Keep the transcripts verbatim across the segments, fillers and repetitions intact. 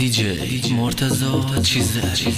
دیجی مرتضی چیزه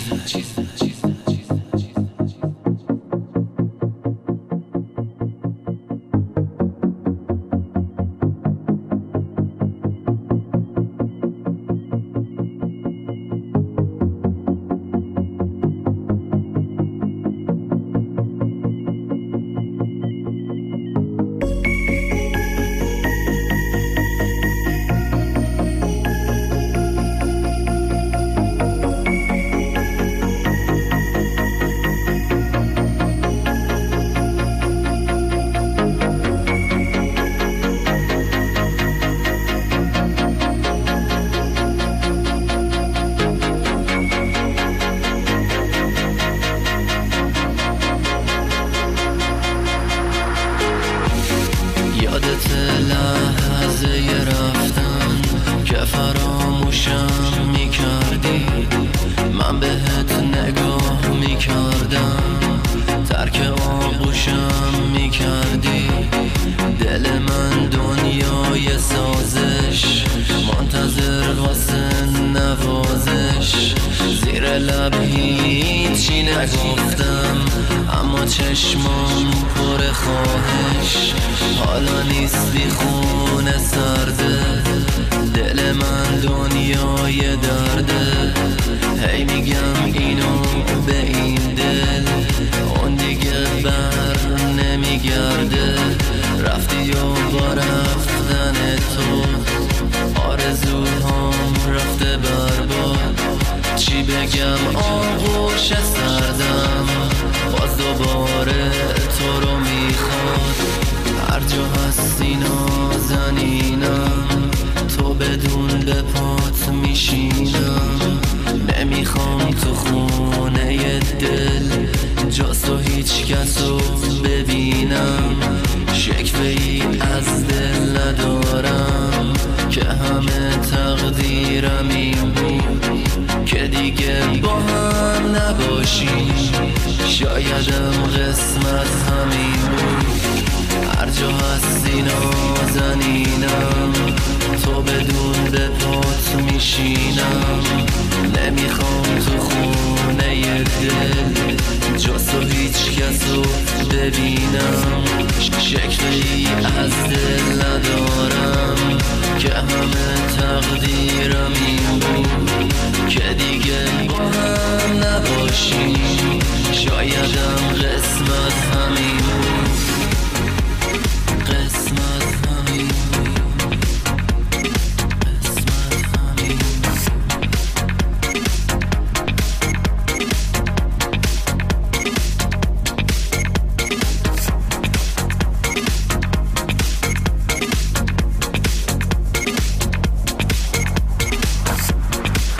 یادت لحظه رفتن که فراموشم میکردی، من بهت نگاه میکردم ترک آغوشم میکردی. دل من دنیای سازش منتظر واسه نوازش، زیر لب هیچی نگفتم اما چشمام پر خواهش. حالا نیستی خونه سرده، دل من دنیای درده. هی میگم اینو به این دل، اون دیگه بر نمیگرده. رفتی و با رفتن تو آرزوهام رفته برباد. چی بگم آغوش سردم باز دوباره تو رو میخواد. هر جا هستی نازنینم، تو بدون به پات میشینم. نمیخوام تو خونه دل جز تو هیچ کسو ببینم. شکوه‌ای از دل ندارم که همه تقدیرم این بود که دیگه با هم نباشیم. شایدم قسمت همین بود. هر جا هستی نازنینم، تو بدون به پات میشینم. نمیخوام تو خونه دل جز تو هیچ کسو ببینم. شکلی از دل ندارم که همه تقدیرم این بود که دیگه با هم نباشیم. شایدم قسمت همین بود. قسمت همین بود. قسمت همین بود.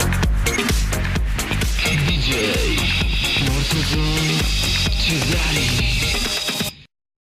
دیجی مرتضی چیزایی